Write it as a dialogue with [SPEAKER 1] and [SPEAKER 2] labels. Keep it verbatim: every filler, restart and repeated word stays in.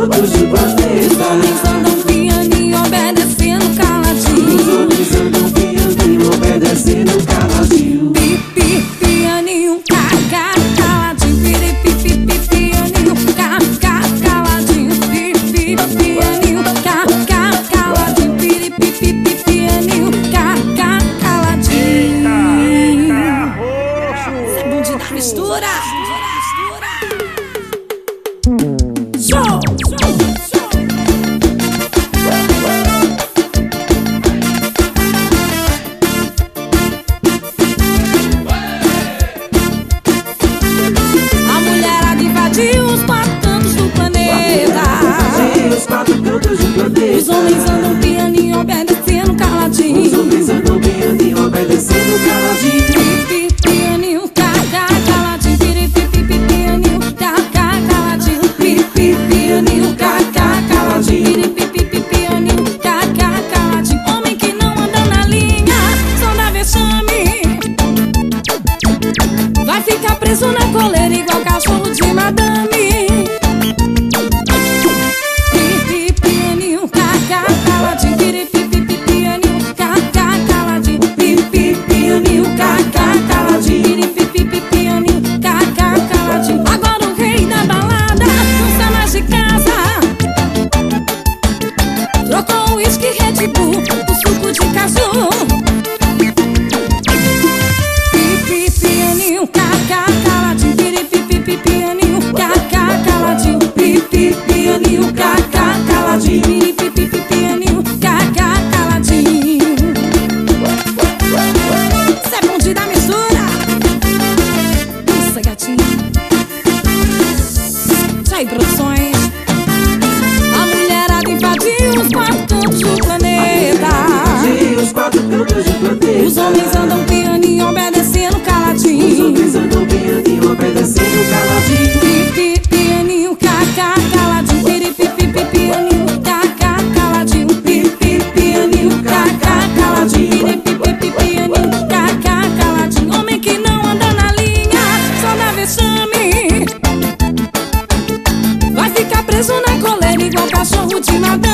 [SPEAKER 1] cantos do planeta.
[SPEAKER 2] Os homens andam pianinho, obedecendo caladinho.
[SPEAKER 1] Os homens andam pianinho, obedecendo caladinho.
[SPEAKER 2] Pi, pi, pianinho, ca, ca, caladinho. Piri, pi, pi, pi, pianinho, ca, ca, caladinho. Pi, pi, pianinho, ca, ca, caladinho. Piri, pi, pi, pi, pianinho, ca, ca, caladinho. Isso é bonde da mistura. Show! A mulherada invadiu os quatro cantos do planeta.
[SPEAKER 1] Os quatro cantos do planeta.
[SPEAKER 2] Os homens andam pianinho, obedecendo caladinho.
[SPEAKER 1] Os homens andam pianinho, obedecendo caladinho.
[SPEAKER 2] Pi, pi, pianinho, ca, ca, caladinho. Piri, pi, pi, pi, pianinho, ca, ca, caladinho. Pi, pi, pianinho, ca, ca, caladinho. Piri, pi, pi, pi, pianinho, ca, ca, caladinho. Homem que não anda na linha, só dá vexame. Vai ficar preso na coleira igual cachorro de madame. Pi, pi, pianinho, ca, ca, caladinho. Piri, pi, pi, pi, pianinho, ca, ca, caladinho. Pi, pi, pianinho, ca, ca, caladinho. Piri, pi, pi, pi, pianinho, ca, ca, caladinho. Agora o rei da balada não sai mais de casa. Trocou o uísque Red Bull por suco de caju. Pi, pi, pianinho, ca, ca, caladinho. Piri, pi, pi, pi, pianinho, ca, ca, caladinho. Pi, pi, pianinho, ca, ca, caladinho. Piri, pi, pi, pi, pianinho, ca, ca, caladinho. Isso é bonde da mistura. Isso, gatinho. Jair Produções. A mulherada invadiu os quatro cantos do planeta.
[SPEAKER 1] Os quatro cantos do planeta.
[SPEAKER 2] Os homens andam pianinho, obedecendo
[SPEAKER 1] Os
[SPEAKER 2] caladinho.
[SPEAKER 1] homens andam pianinho, obedecendo caladinho.
[SPEAKER 2] Pi, pi, pianinho, ca, ca, caladinho. Piri, pi, pi, pi, pianinho, ca, ca, caladinho. Pi, pi, pianinho, ca, ca, caladinho. Piri, pi, pi, pi, pianinho, ca, ca, caladinho. Homem que não anda na linha, só dá vexame. Vai ficar preso na coleira igual cachorro de madame.